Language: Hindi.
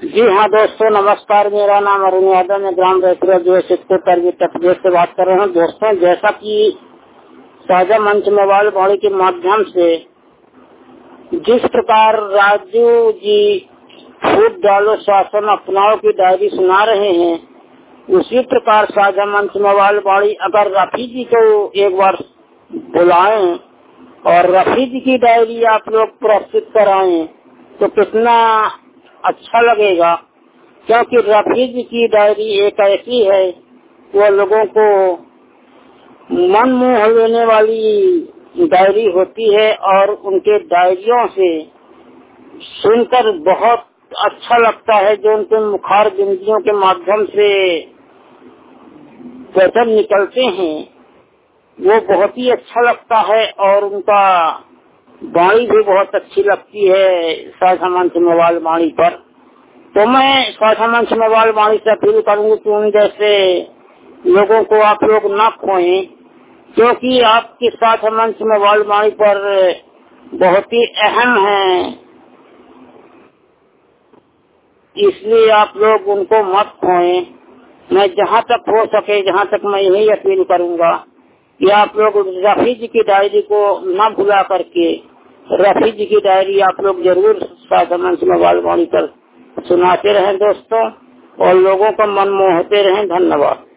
जी हाँ दोस्तों, नमस्कार। मेरा नाम अरुण यादव, मैं ग्राम रैपुरा जो उत्तर प्रदेश से बात कर रहा हूँ। दोस्तों, जैसा कि साझा मंच मोबाइल वाणी के माध्यम से जिस प्रकार राजू जी फूट डालो शासन अपनाओ की डायरी सुना रहे हैं, उसी प्रकार साझा मंच मोबाइल वाणी अगर रफी जी को एक बार बुलाएं और रफी जी की डायरी आप लोग प्रस्तुत कराएं तो कितना अच्छा लगेगा। क्योंकि रफी जी की डायरी एक ऐसी है, वो लोगों को मन मोह लेने वाली डायरी होती है और उनके डायरियों से सुनकर बहुत अच्छा लगता है। जो उनके मुखार बिंदियों के माध्यम से वचन निकलते हैं वो बहुत ही अच्छा लगता है और उनका वाणी भी बहुत अच्छी लगती है साझा मंच मोबाइल वाणी पर। तो मैं साझा मंच मोबाइल वाणी से अपील करूंगी कि उन जैसे लोगों को आप लोग न खोएं, क्योंकि आपके साझा मंच मोबाइल वाणी पर बहुत ही अहम है, इसलिए आप लोग उनको मत खोएं। मैं जहाँ तक हो सके, जहाँ तक मैं यही अपील करूंगा कि आप लोग रफी जी की डायरी को न भुला करके रफी जी की डायरी आप लोग जरूर साझा मंच मोबाइल वाणी पर सुनाते रहें दोस्तों, और लोगों का मन मोहते रहें। धन्यवाद।